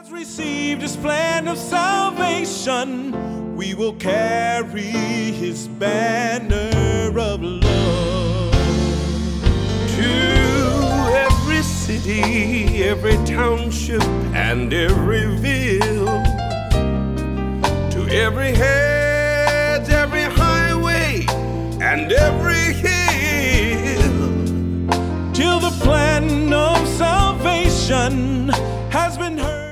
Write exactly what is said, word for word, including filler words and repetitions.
has received his plan of salvation, we will carry his banner of love. To every city, every township, and every ville, to every hedge, every highway, and every hill, till the plan of salvation has been heard.